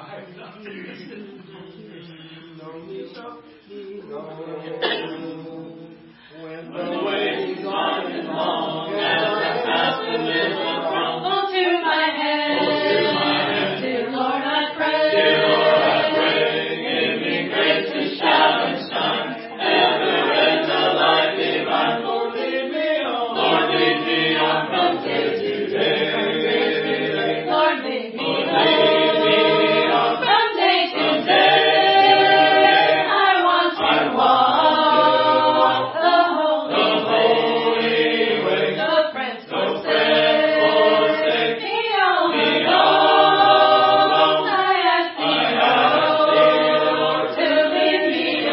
When the way is long and long, and I pass the middle from, hold to my hand, dear Lord, I pray. Dear Lord, I pray, give me grace to shout and shine, ever in the light divine. Lord, lead me on. Lord, lead me on from day to day. Lord, lead me on from day to day. I want to walk the holy way. No friends forsake me alone. I ask thee, Lord, to lead me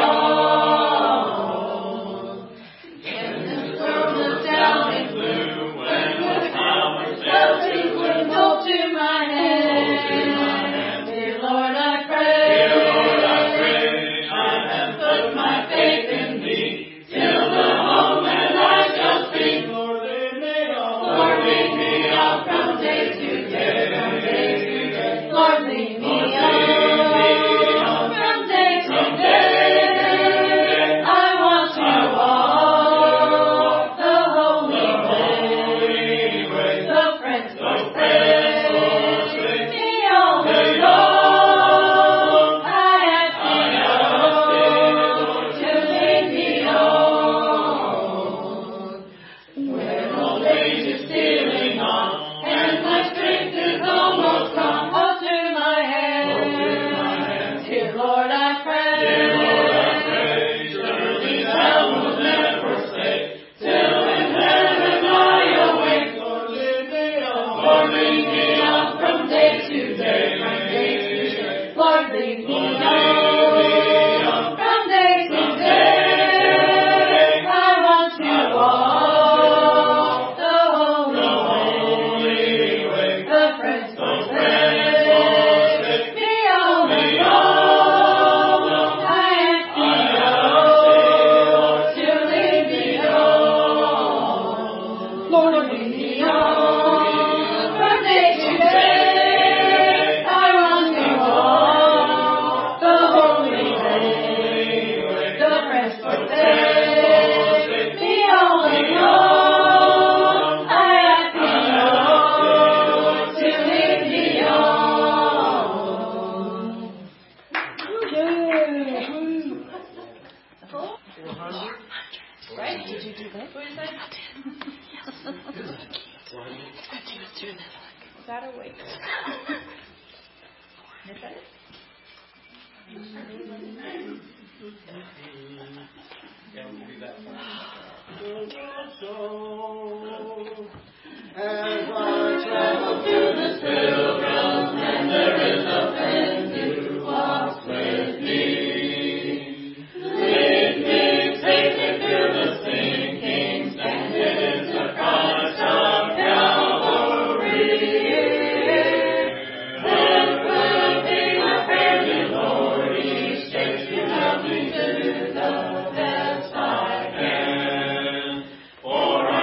on. In this world of down and gloom, when the powers melting gloom, hold to my hand, dear Lord, I pray. Dear Lord, I pray, I have put my faith in thee, till the home and I shall see. Lord, lead me on. Lord, lead me on from day to day, from day to day. Lord, lead me on from day to day. I want to walk the holy way. The friends forsake me all alone. I ask thee, Lord, to lead me on. When old age is stealing on, and my strength is almost gone, hold to my hand, dear Lord, I pray. Dear Lord, I pray, surely thou wilt never forsake, till in heaven I awake. Lord, lead me on. Lord, lead me on from day to day, from day to day. Lord, lead me on from day to day. I want to walk the holy way. The friends forsake me all alone. I ask thee, Lord, to lead me on. Lord, lead me on from day to day. I want to walk the holy way. The friends forsake me all alone. I ask thee, Lord, to lead me on. Right? Did you do that? What is that? Is that a wait? Is that it? Yeah, we can do that. As I travel through this pilgrim, and there is a friend who walks with me. Lead me safely through the sinking sand. It is the promise of Calvary. This will be my friend, Lord, each day to help me do the best I can. For I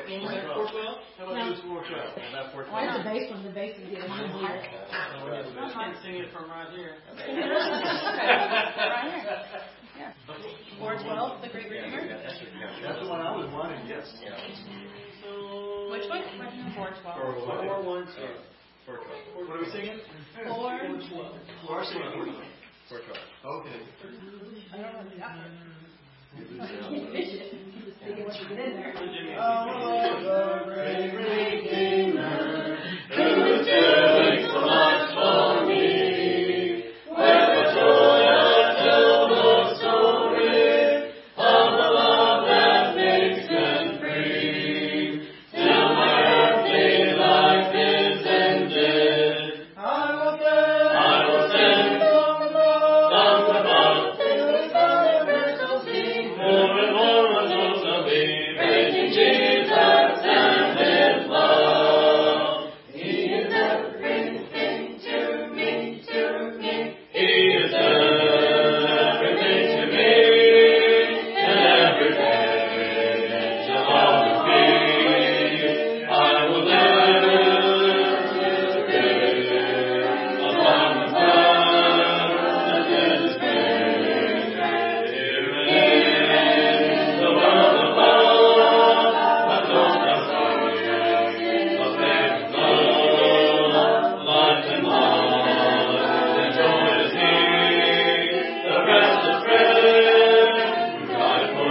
in Four here. twelve. How about this 412? About 412. Where's the bass one? The bass is getting higher. You can't sing it from right here. Right here. Yeah. 412, the Great Redeemer. That's the one I was wanting, yes. Which one? 412. 412. 412. What are we singing? 412. We are singing 412. Okay. I don't know the opera. You can't fish it. You just sing it once you get in there. Oh, the great Redeemer, who is doing so much for me. Where the joy I tell the story of the love that makes them free. Till my earthly life is ended, I will send songs above to the sky of crystal sea. More and more of those will be praising Jesus and His love. He is everything to me, to me. He is everything to me, and every day shall always be. I will live to live upon the path that is clear. Here in the world above, my soul shall sing of faith and love, life and love, and joy is He, the precious friend, died for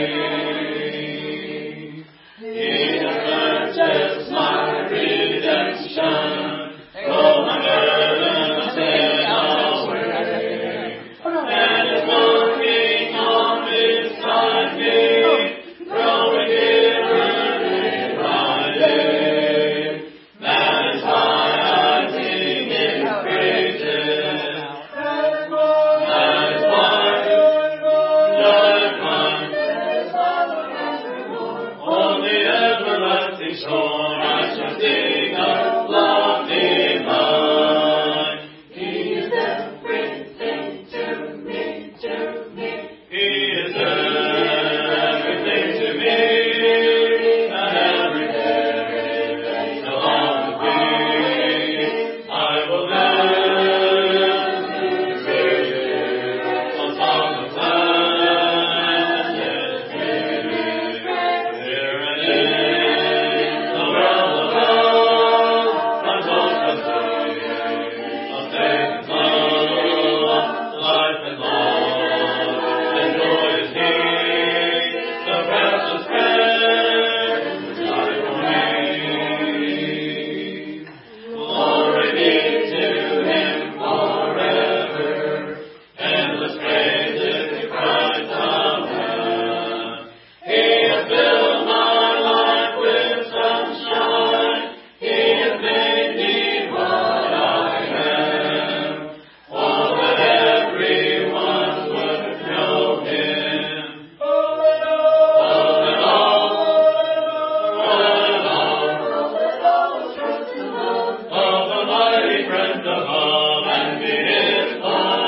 me. He has purchased my redemption, though my burden sin away, and is knocking on beside me, growing eagerly rising. That is why I sing His praises. That is why, on the everlasting shore I shall sing of love divine. He is everything to me, to me. He is everything to me, and every day shall always be. I will live to sing a song of gladness. Here and in the world above, my soul shall sing of faith and love, life and love, and joy is He, the precious friend who died for me. Glory be to Him forever, endless praises to Christ the Lamb. He has filled my life with sunshine. He has made me what I am. Oh, that everyone would know Him. Oh, and all trust in love of the mighty friend above, and be His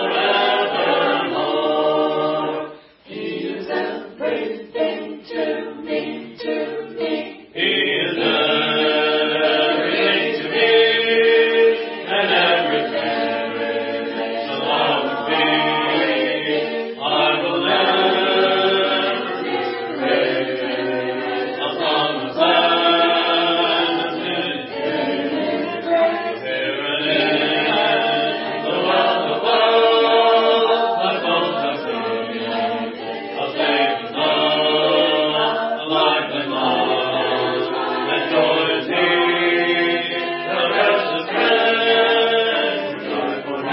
forevermore. He is everything to me, to me. He is everything to me, and everything shall always be. I will never praise a song of gladness. Here and in the world above, my soul shall sing of faith and love, life and love, and joy is He, the precious friend who died for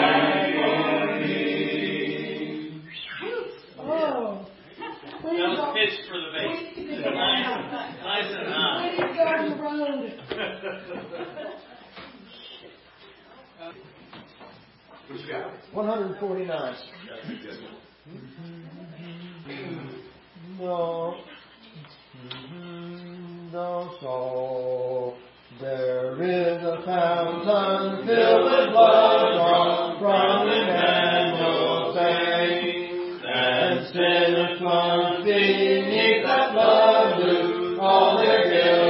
me. Oh. That was pitched for the bass. Nice and high. Way to go on the road. What you got? 149. No, no soul. There is a fountain filled with blood from Emmanuel's veins, and sinners plunge beneath that blood lose all their guilt.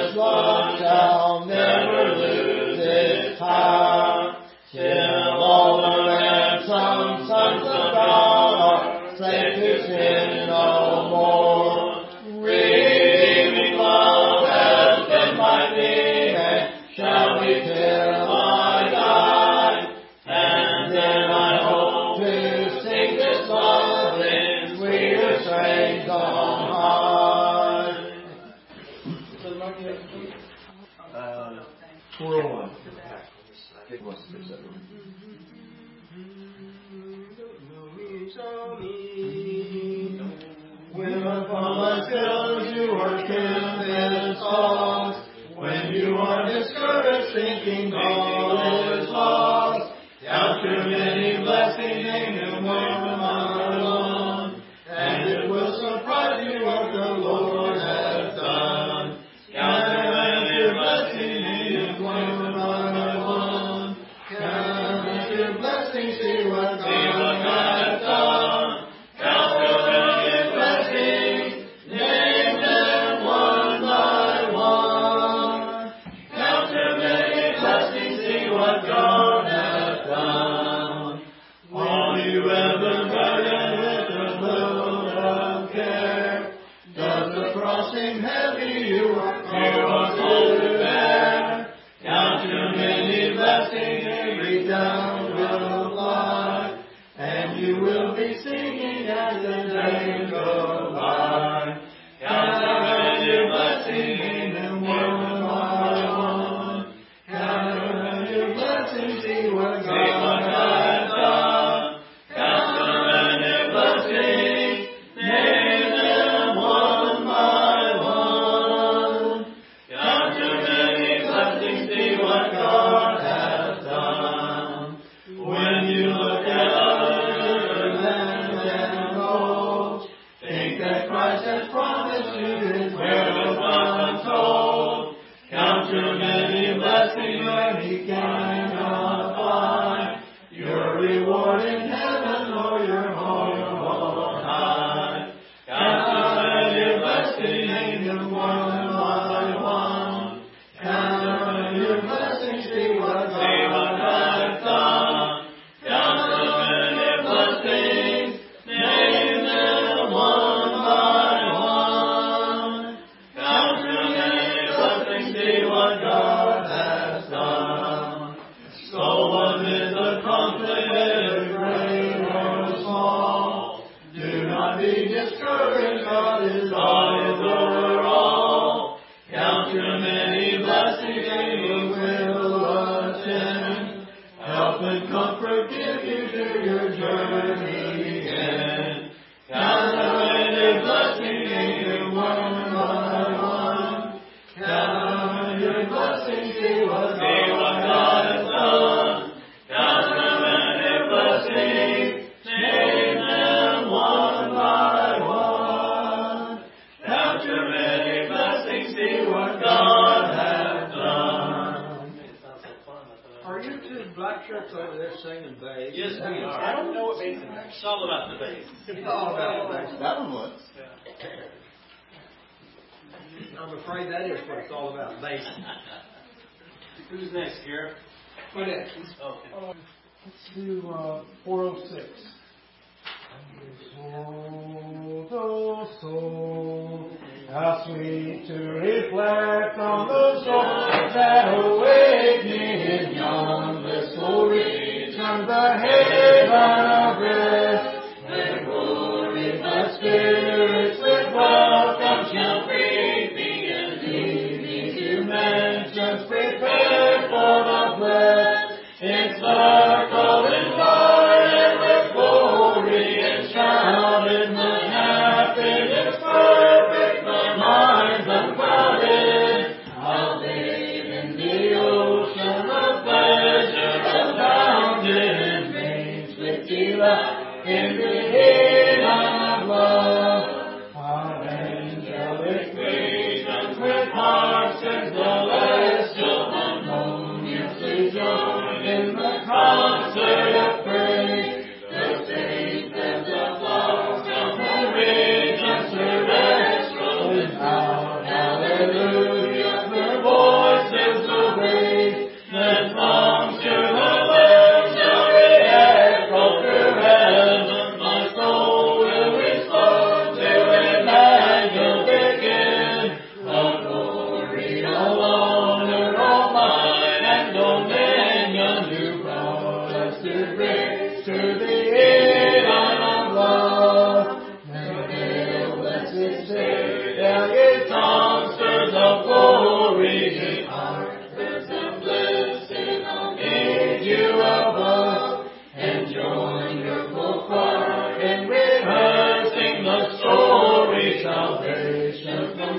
this love shall never lose its power. Till all the ransomed sons of God are saved to sin no more. Redeeming love has been my theme and shall be till I die. And then I hope to sing this love in sweeter strains on high. 401. It was 671. When upon my pillows you are killed in songs, when you are discouraged thinking all is lost, count your many blessings and one by one, and it will surprise you what the Lord has done. Count your blessings one by one, count your blessings, see what God has done. Count your many blessings, name them one by one. Count your many blessings, see what God has done. Are you ever burdened with the load of care? Does the cross seem heavy you are called to bear? Count your many blessings, every doubt will fly, and you will be singing as the days go by. Count your blessings, name them one by one. Count your blessings, see what God has done. Count your blessings, name them one by one. Count your many blessings, see what God has done. When you look at others, land and gold, think that Christ has promised you his will is untold. Count your many blessings that he cannot find, your reward in heaven or your home on high. Count your blessings, name them one by one. Count your blessings, see what God has done. Count your many blessings, name them one by one. Count your many blessings, see what God has done. So what is the conflict, whether great or small? Do not be discouraged, God is over all. Count your many blessings, and he will attend. Help and comfort give you to your journey end. Count your many blessings, and you one by one. Count your blessings, see what God has done. Count your many blessings, name them one by one. Count your many blessings, see what God has done. Are you two black shirts over there singing bass? Yes, we are. I don't know what bass is. It's all about the bass. It's all about the bass. That one was. I'm afraid that is what it's all about, bass. Who's next, Garrett? What is? Okay. Let's do 406. Soul, oh soul, how sweet to reflect on the soul that await me in yon blissful region, the haven of rest, where glory my spirits with welcome shall greet me, and lead me to mansions prepared for the blessed, encircled in light and with glory enshrouded, my happiness perfect, my mind's unclouded. I'll bathe in the ocean of pleasure abounding, reigns with delight in the haven of love.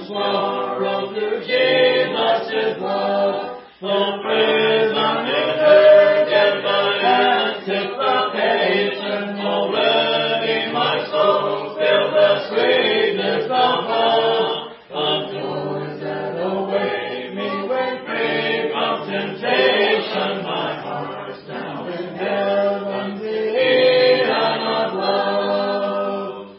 sorrow through Jesus' blood. The prison in earth, yet the anticipation already my soul feels the sweetness of love, of joys that await me when free from temptation. My heart's now in heaven, the Eden of love.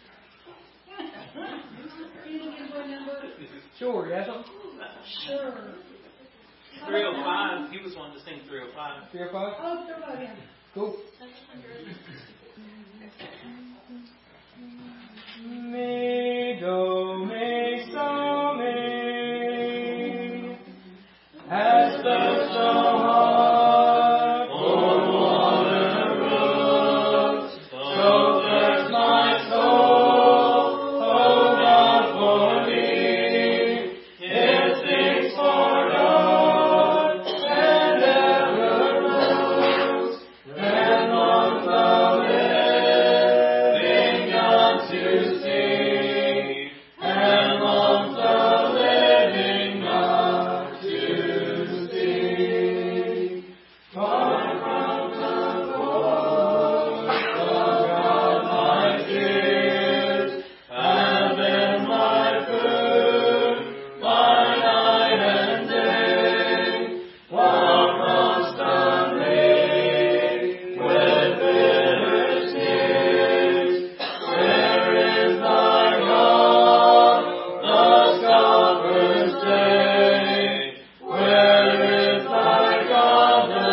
Sure, you have something? Sure. 305. He was wanting to sing 305. 3 or 5? Oh, throw it in. Cool. Me, do, me, so, me. As the snow heart for water roots, so thirsts my soul, oh God, for thee. It sings for God and ever moves, and longs the living God to see, and longs the living God to see. Far from the course of God, my tears have been my food by night and day, while constantly with bitter tears, where is thy God, the scoffers say? Where is thy God, the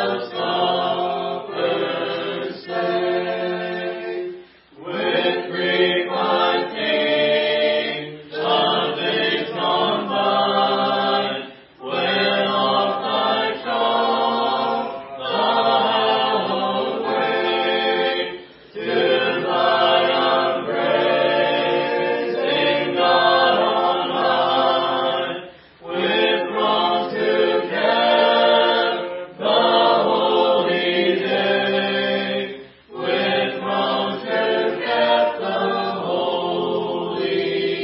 scoffers say? With grief I think of days gone by, when oft I trod the hallowed way to thy unpraising God on high, with wrongs to kept the holy day, with wrongs to kept the holy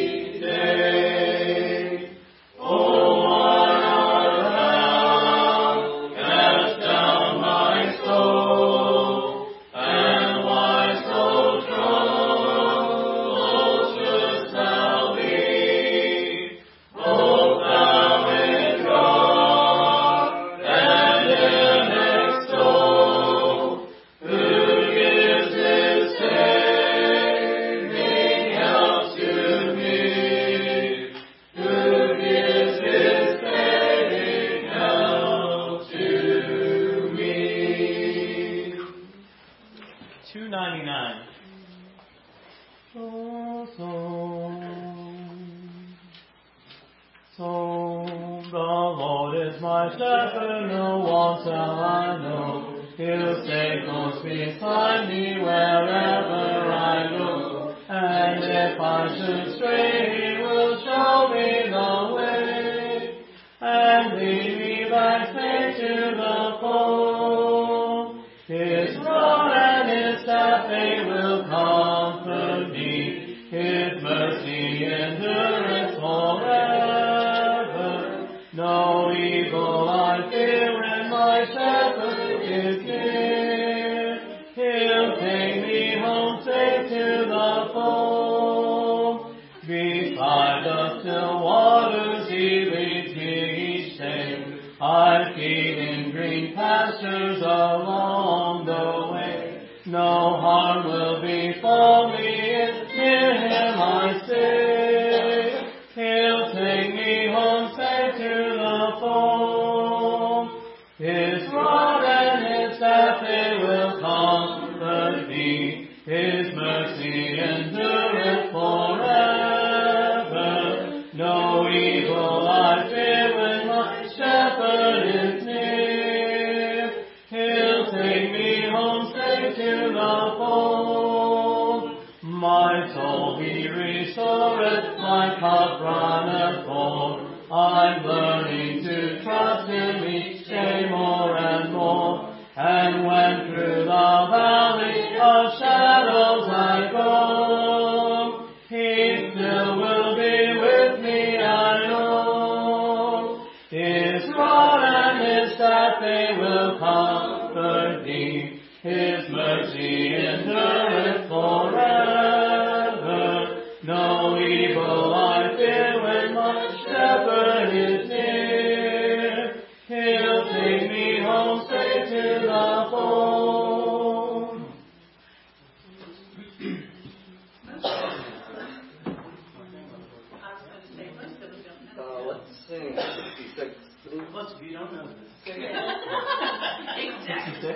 day. Oh, why art thou cast down, my soul, and why so troubled shouldst thou be? Hope thou in God, and Him extol, who gives His saving help to me, who gives His saving help to me. 299. So the Lord is my shepherd, no want shall I know. He'll stay close beside me wherever I go. And if I should stray, He will show me the way, and lead me back safe to the fold. His rod and His staff, they will comfort me. His mercy endureth forever. No evil I fear when my shepherd is near. He'll take me home safe to the fold. Beside the still waters He leads me each day. I feed in green pastures along the way. No harm will befall me if near Him I stay. He'll take me home safe to the fold. His rod and His staff, they will comfort me. His mercy endureth forever. No evil I fear when my shepherd is near. He'll take me home safe to the fold. My soul He restoreth, my cup runneth full. I'm learning to trust Him each day more and more. And when through the valley of shadows I go, He still will be with me evil I fear when my shepherd is near. He'll take me home safe to the fold. Let's sing 66. Plus, if you don't know this. Exactly.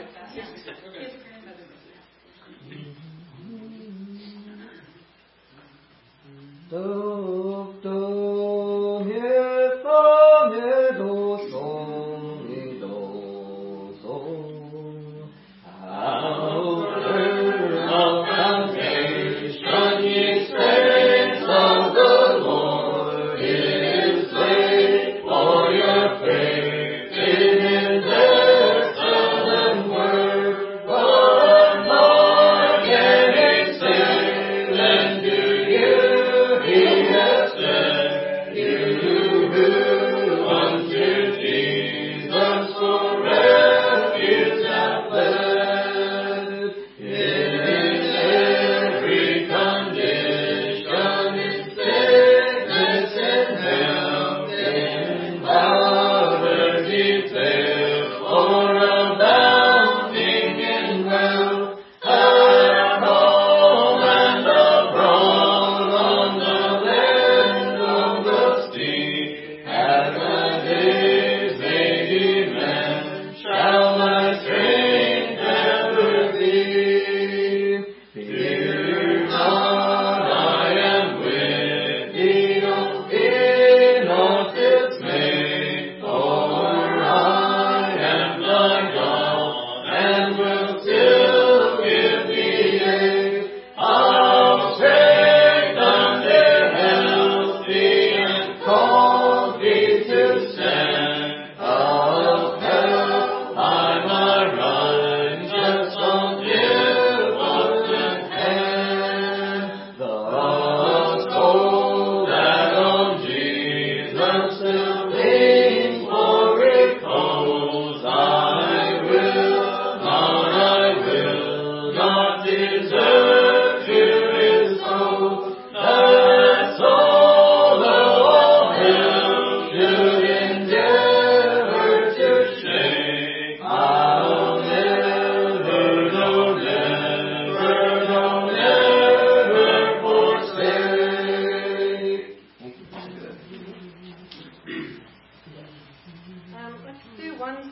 Let's do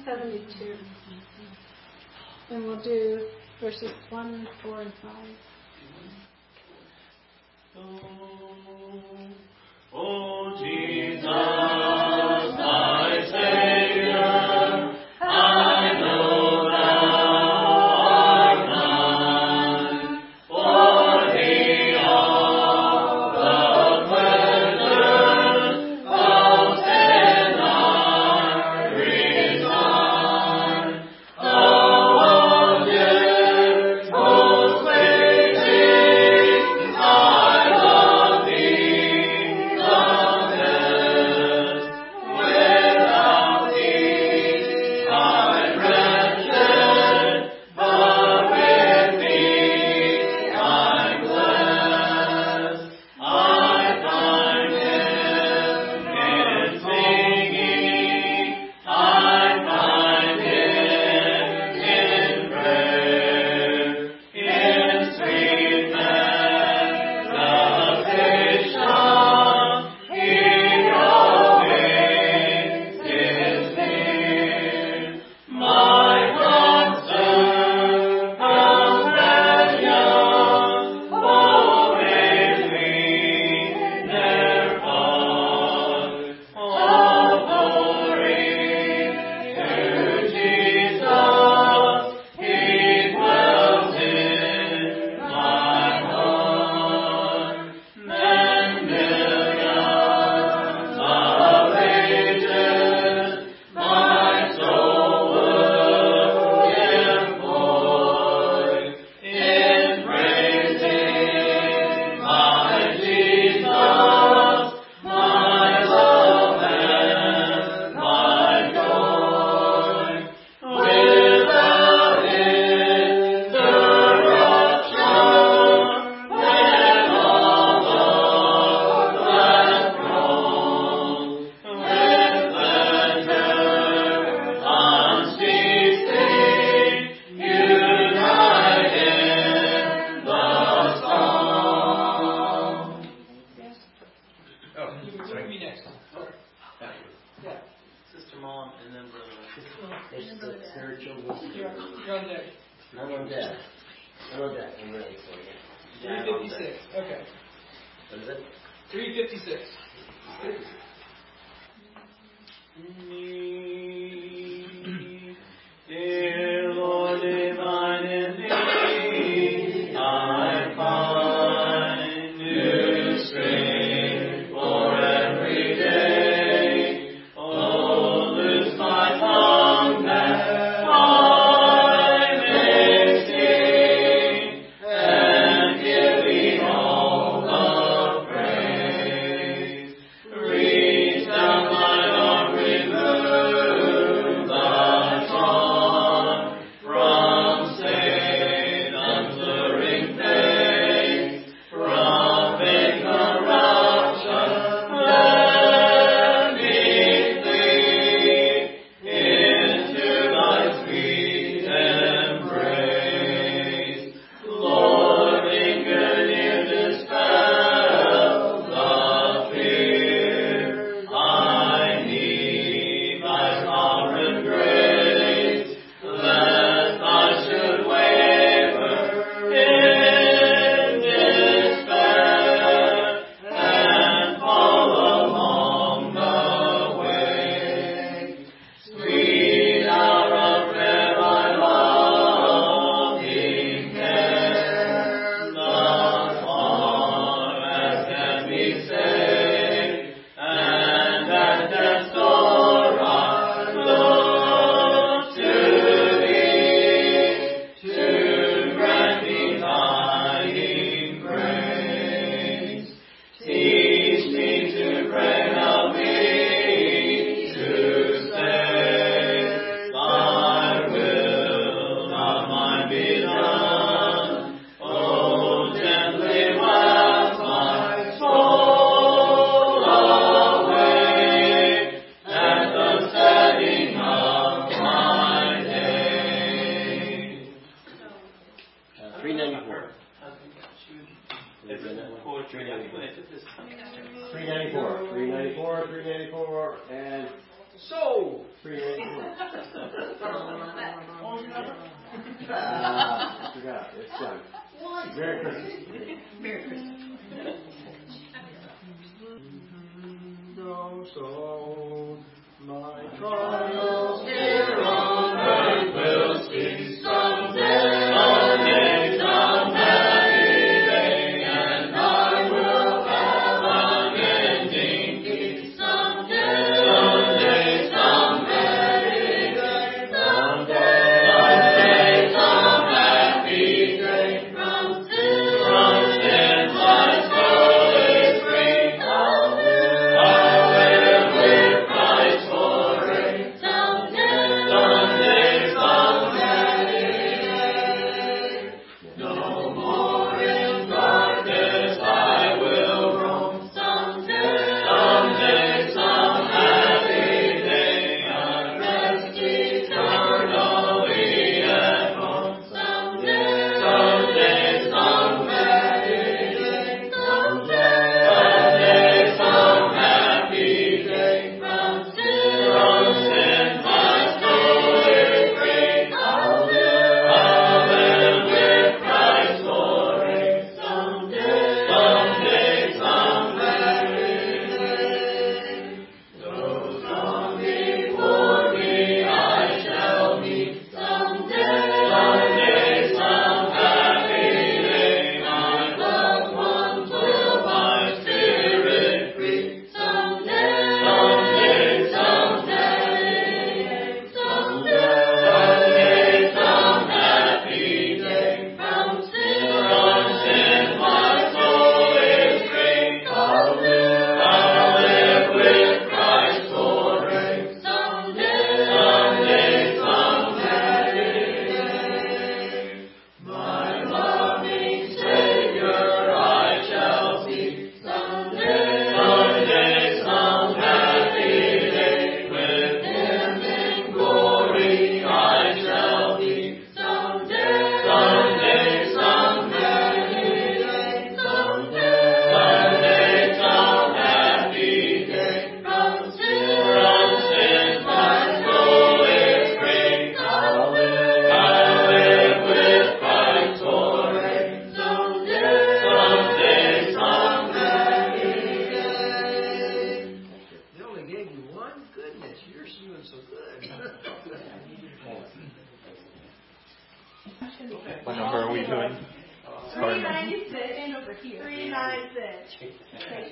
172. And we'll do verses 1, 4, and 5. Oh, Jesus, my Savior, I know Thou art mine. For Thee all the pleasures of sin are resigned. Oh, object most pleasing, I love. spiritual wisdom. You're on deck. I'm on deck. I'm ready for you. 356. Okay. What is it? 356. Dear Lord, divine in thee, I find new strength for every day. Oh, loose my tongue that I may sing, and give thee all the praise. Reach down my arm, remove the taunt from Satan, alluring pain, from vain corruption, let me flee into thy sweet embrace. Lord, linger near, dispel the fear. I need thy sovereign grace, lest I should waver in despair and fall along the way. Sweet hour of prayer, thy loving care, thus far as can be saved, and at death's door I look to thee, to grant me thine grace. Teach me to pray, help me to stay. Thy will, not mine, be done. Oh, gently wax my soul away at the setting of my day. 394. It's poetry. I think when I did this, 394. 394. 394. And so 394. I forgot. It's done. Merry Christmas. Merry Christmas. So my trials here on earth will cease someday. Someday, someday, and I will have unending peace. Someday, someday, someday, someday, some happy day. From sin my soul is free. I will with Christ for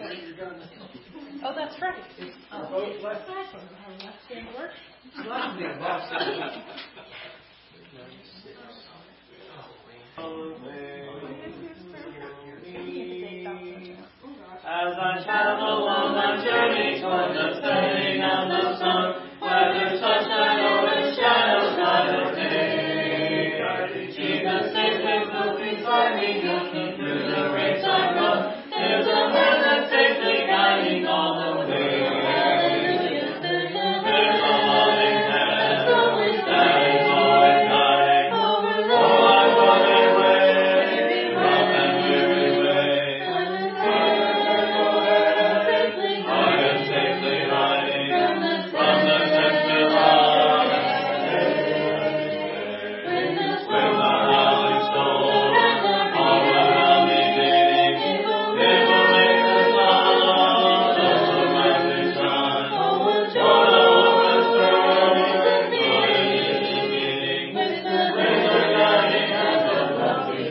Oh, that's right. Both left. Left-hand work. Left hand, boss. As I travel on my journey toward the setting of the sun, whether sunshine or the shadows of the day, Jesus is with me beside me, looking through the race I run. There's a hand that's safely guiding all the way. Hallelujah, there's a loving hand that is always guiding. Oh, I'm running away from that weary way. I am safely riding from the tempted heart. When the howling storm all around me beating, it will make the dawn of the rising sun. What a wondrous joy it is meeting with the guiding hand of lovely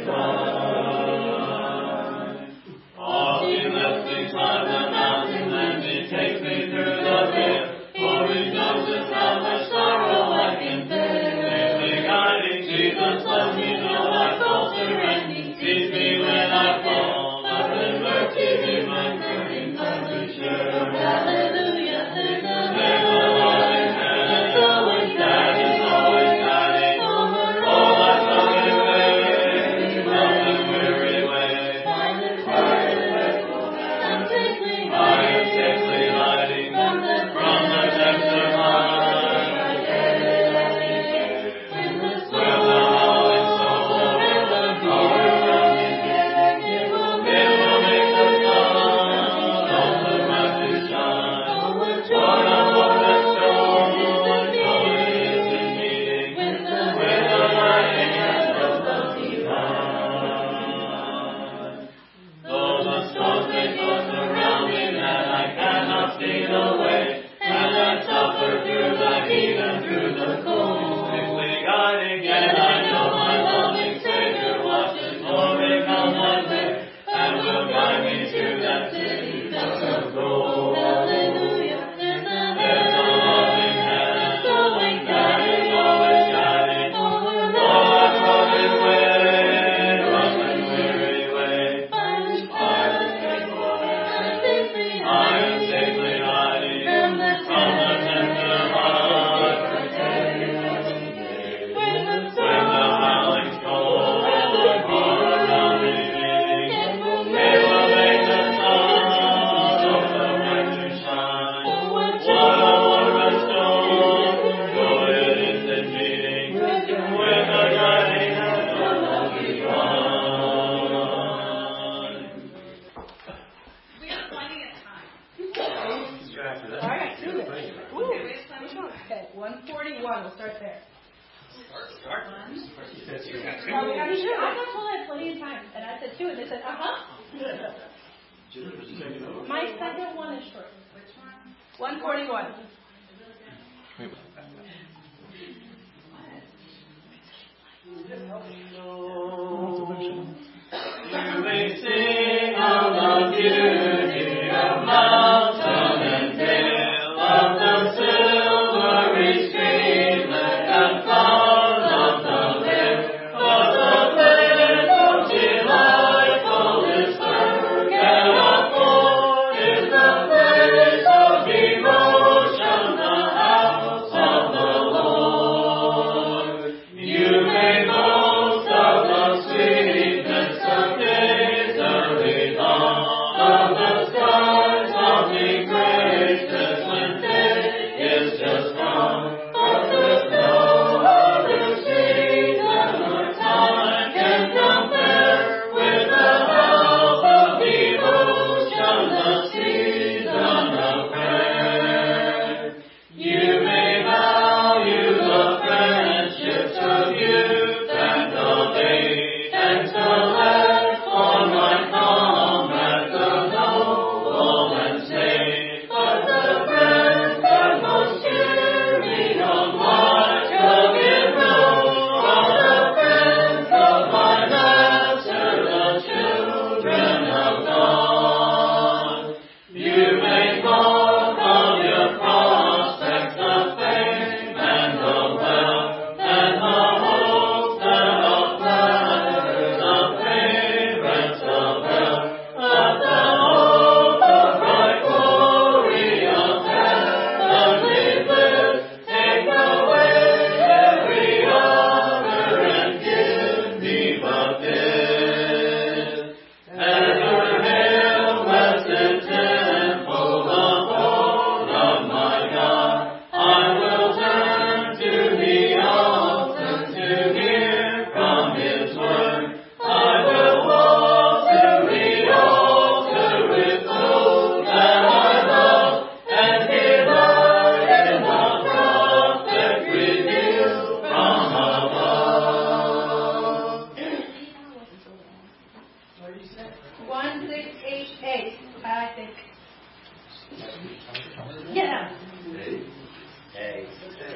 God. Off he lets me climb the mountain and he takes me through the vale, for he knows just how much sorrow I can bear. Safely guiding, Jesus loves me though I falter, and he sees me when I fall. Love and mercy be my burning heart to share. Hallelujah, there's a loving hand that's always guiding, always guiding. Oh, my loving way, from the weary way. I am safely riding from the tempted heart. When the howling storm all around me beating, it will make the sun of the rising shine. What a wondrous joy it is in meeting with the guiding hand of lovely God. Though the storms may toss around me that I cannot see the way, and I suffer through the heat and through the cold, safely guiding, yet I know my loving Savior watches for me come my way, and will guide me to that city built of gold. Hallelujah, there's a loving hand that is always guiding. Oh, I'm running away from the weary way. I am safely hiding from the tempted heart. When the howling storm all around me beating, it will make the sun of the rising shine. What a wondrous joy it is in meeting with the guiding hand of lovely God. We have plenty of time. All right, do it. Okay, 141. We'll start there. Start. Well, we got sure. I told I had plenty of time, and I said 2, and they said, My second one is short. Which one? 141. You may sing of the beauty of mountain and dale, of the silvery streamlet and fountain of the vale, but the place of delightful is her cannot afford, is the place of devotion, the house of the Lord. You may boast of the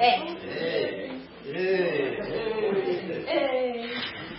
Hey. Hey.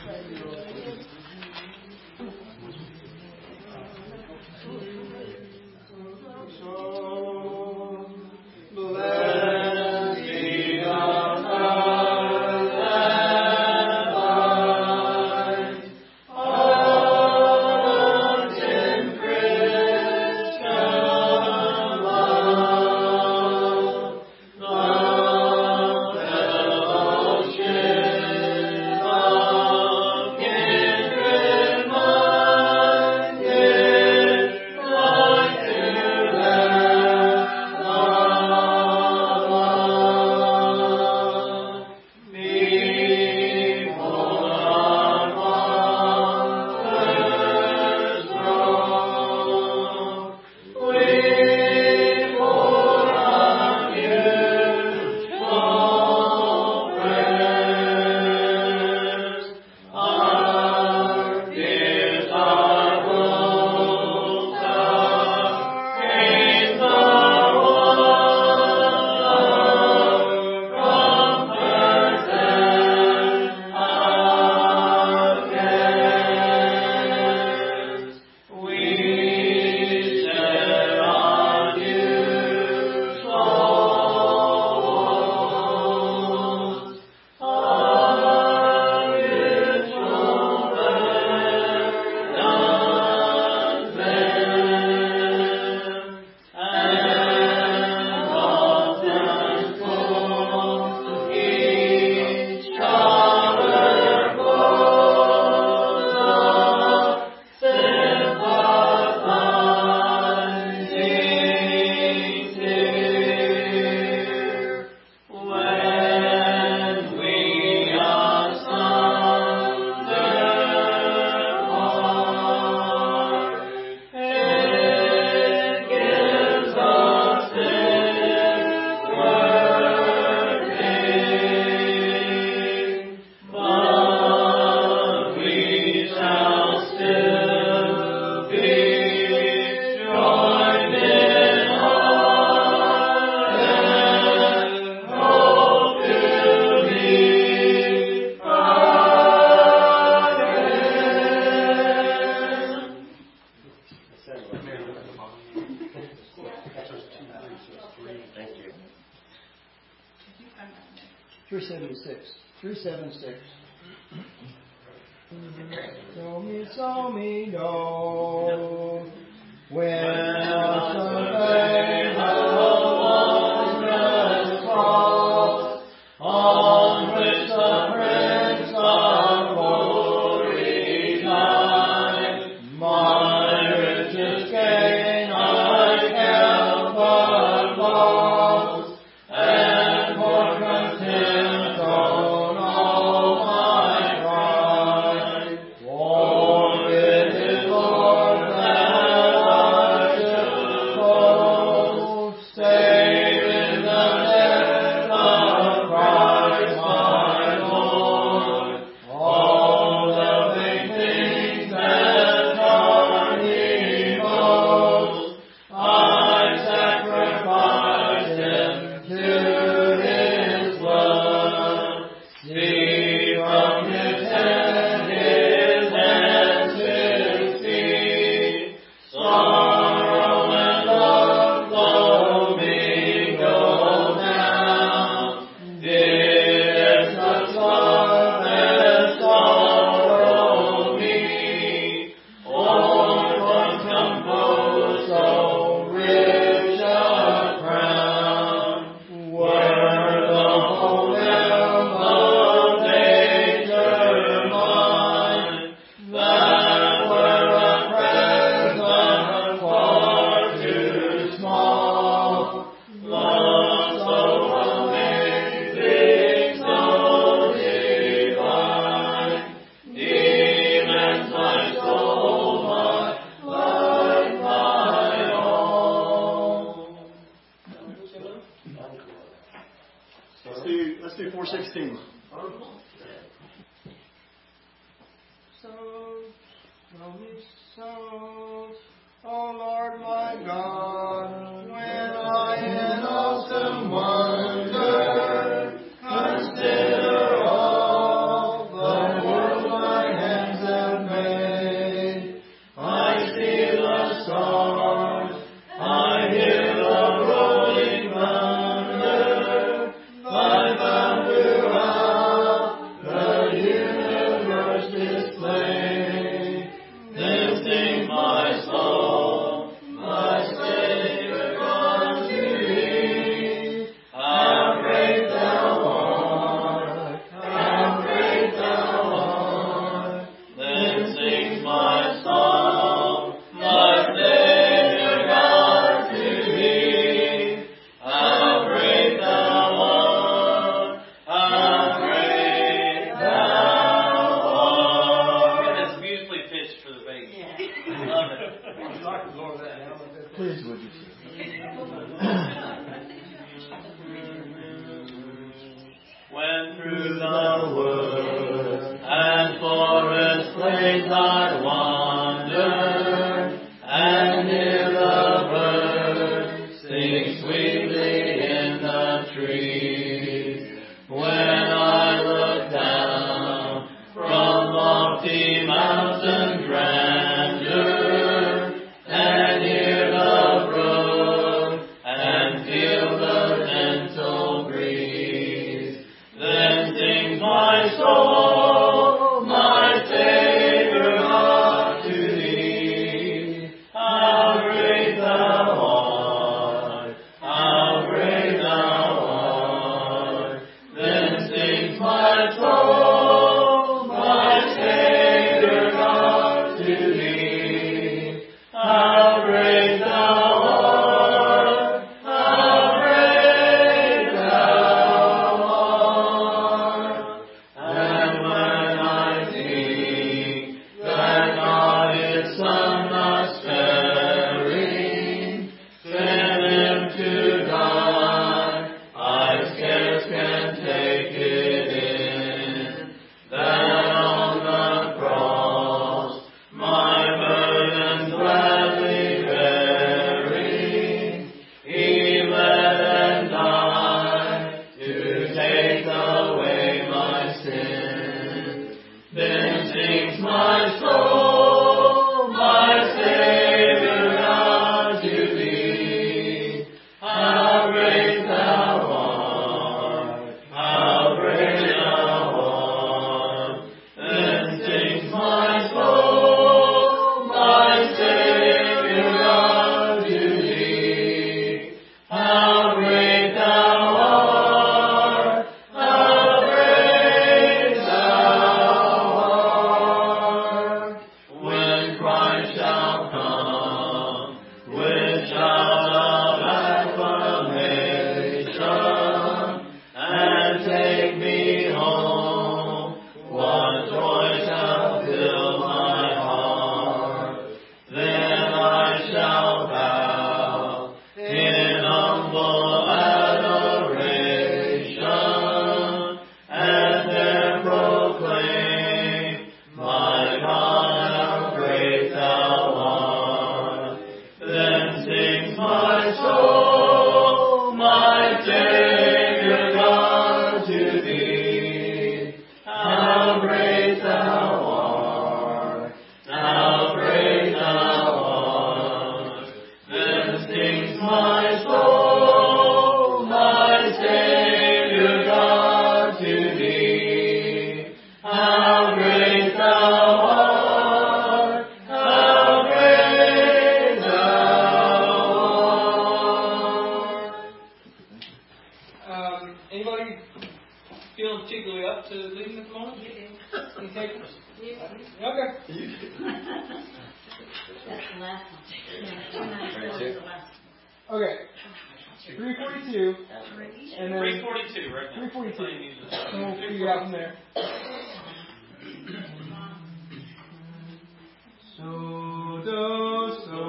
Thank you. 376. 376. So me, no. When someday the wondrous cross on which the Prince of Glory died, my riches gain I count but loss, and for contempt own all my pride. For it is Lord that I should boast, save in the death of Christ my Lord. All the vain things that harm me most, I sacrifice them to His blood. See from His hand His hands, His feet, sorrow and love flow mingled down. Did such love and sorrow meet, or was composed so rich a crown? Were the whole realm of nature mine, that were a present far too small. Love so amazing, so divine, demands my soul, my life, my all. Let's do 416. So, O Lord my God, when I in awesome wonder Please, would you sing? When through the woods and forest glades I wander, and hear the birds sing sweetly in the trees, when I look down from lofty mountain grandeur, and hear the brook and feel the gentle breeze, then sings my soul, my Savior God, to thee. How great thou art, how great thou art. Then sings my soul, my Savior God, to thee. How great thou art, how great thou art. And when I think that God His Son thus sparing sent Him to die, I scarce can take it in, that on the cross my burden gladly bearing, He bled and died to take away my sin. Then sings my soul, my Savior God, to thee. How great thou art, how great thou art. Then sings my soul, my Savior God, to thee. How great thou art, how great thou art. When Christ shall come with shout of acclamation and take me home, what joy shall fill my heart? Then I shall bow in humble adoration and there proclaim, my God, how great thou art. Then sings my soul, my Savior God, to thee. How great thou art, how great thou art. Then sings my soul, my Savior God, to thee. How great thou art, how great thou art. Anybody feeling particularly up to leading this morning? Any takers? Okay. That's the last one. Okay. 342. And then 342 right now. 342. And we'll figure out from there. So do so.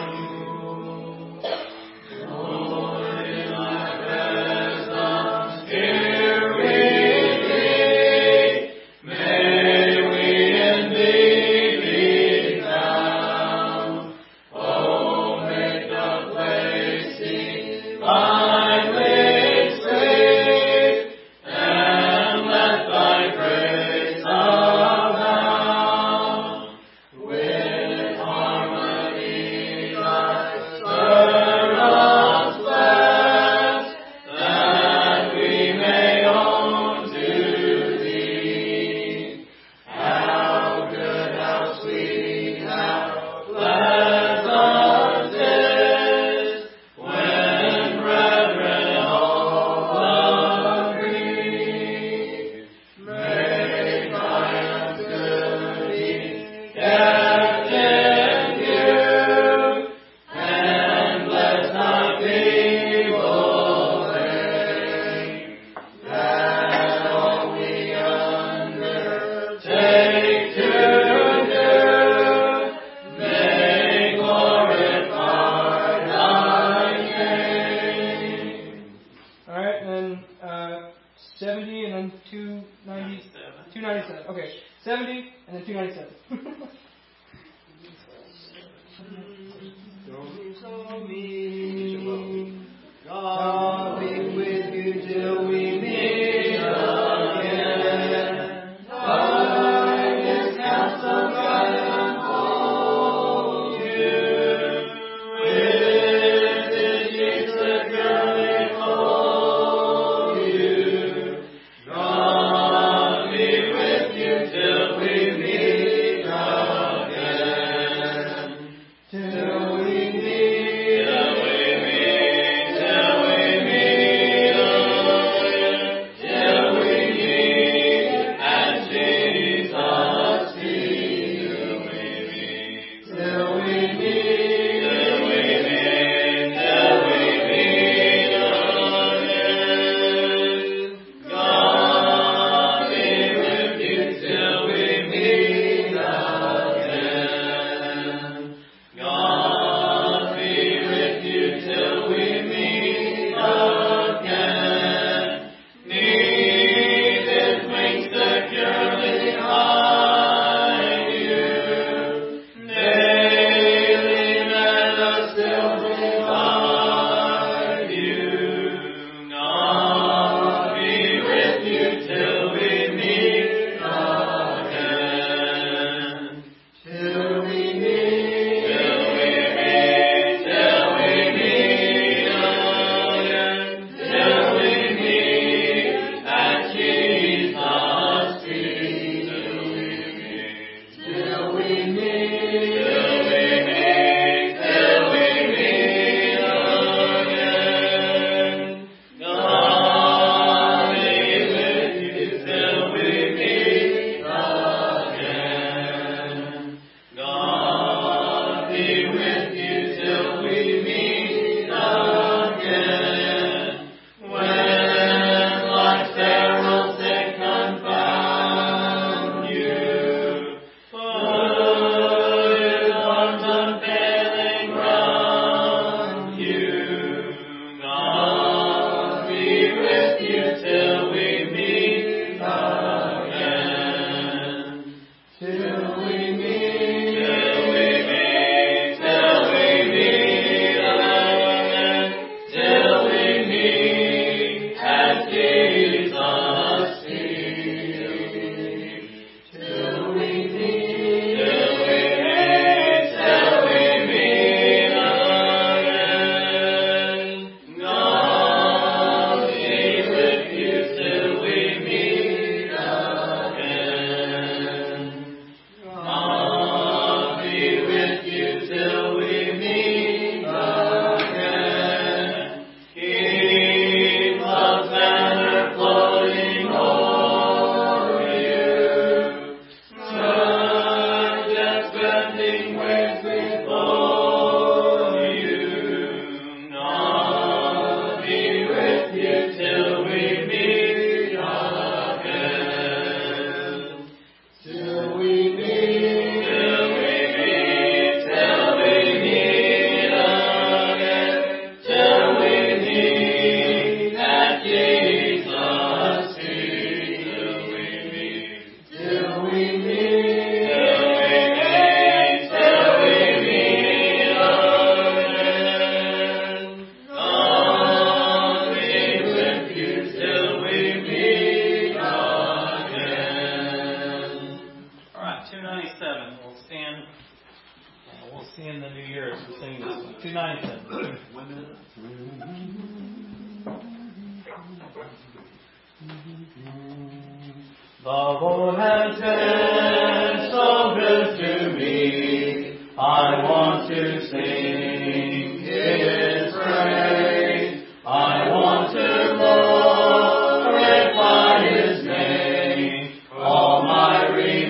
Lord, in thy presence, here we be. May we in thee be found. Oh, make the place divinely sweet, and let thy grace abound with harmony. The Lord has been so good to me, I want to sing His praise. I want to glorify His name, all my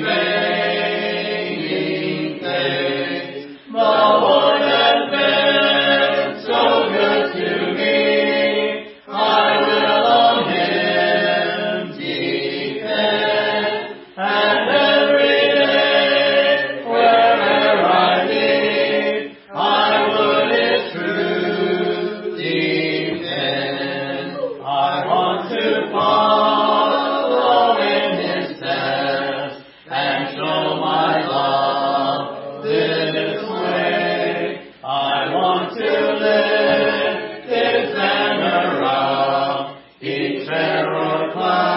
remaining days. The Lord has been so good to me, I will on Him depend, and every day, wherever I lead, I would His truth depend. I want to follow in His steps and show my love this way. I want to lift His banner up each fair or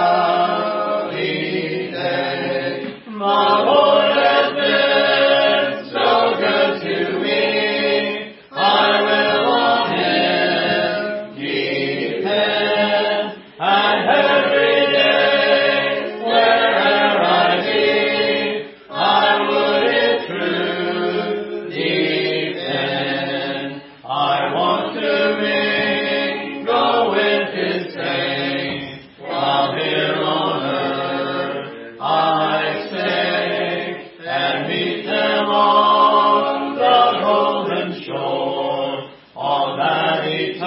cloudy day. My Lord has been so good to me, I will on Him depend, and every day, wherever I lead, I would His truth depend. I want to mingle with His saints, while here on earth I stay, and meet them on the golden shore, on that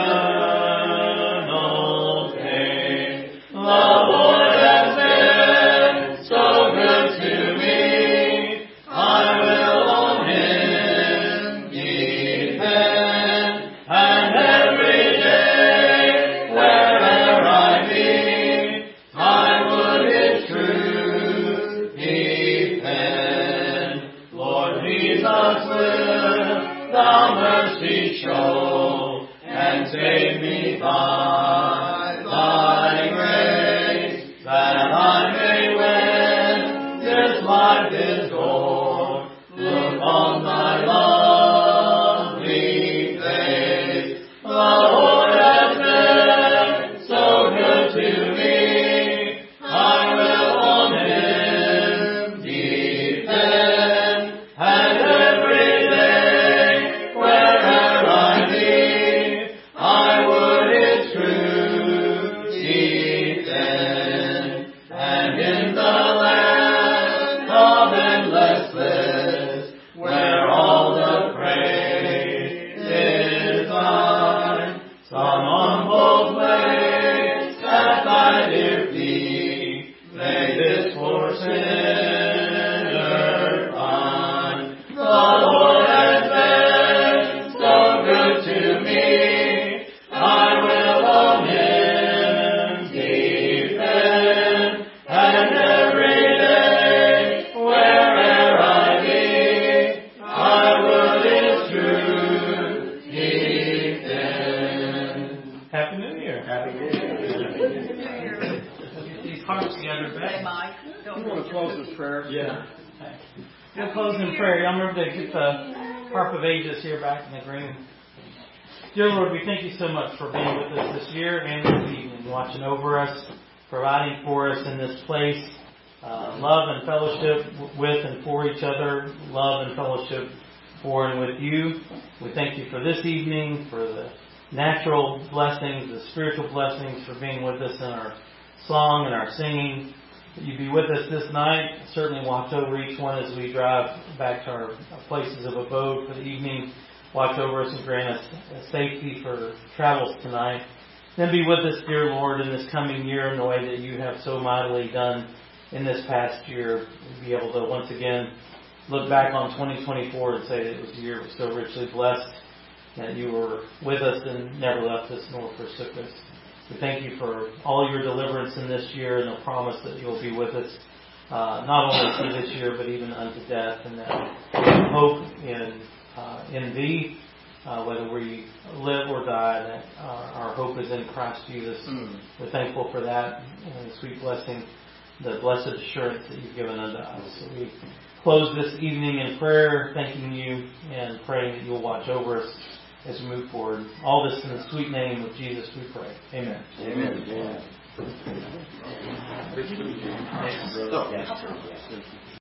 eternal day. The Lord has been so good to me, I will on Him depend, and every day, wherever I meet, I would His truth depend. Lord Jesus, will Thou mercy show, and save me by Thy grace, that I may win this life is o'er, look on Thy lovely face. The Lord has been so good to me, I will on Him depend, and every day, wherever I lead, I would His truth depend, and in the land of endless bliss, where all the praise is Thine, some humble place at Thy dear feet, may this poor sinner find. The Lord has been so good to me, I will on Him depend, and every day, wherever I lead, I would His truth depend. Happy New Year. Happy New Year. Get these hearts together, Beck. You want to close with prayer? Yeah. We'll close in prayer. Y'all remember to get the Harp of Ages here back in the green. Dear Lord, we thank You so much for being with us this year and this evening, watching over us, providing for us in this place, love and fellowship with and for each other, love and fellowship for and with You. We thank You for this evening, for the natural blessings, the spiritual blessings, for being with us in our song and our singing. That You be with us this night. Certainly watch over each one as we drive back to our places of abode for the evening. Watch over us and grant us safety for travels tonight. Then be with us, dear Lord, in this coming year in the way that You have so mightily done in this past year. We'll be able to once again look back on 2024 and say that it was a year that was so richly blessed, that You were with us and never left us nor forsook us. We thank You for all Your deliverance in this year and the promise that You'll be with us, not only through this year, but even unto death, and that we have hope in Thee, whether we live or die, that our hope is in Christ Jesus. We're thankful for that and the sweet blessing, the blessed assurance that You've given unto us. So we close this evening in prayer, thanking You and praying that You'll watch over us as we move forward. All this in the sweet name of Jesus we pray. Amen. Amen.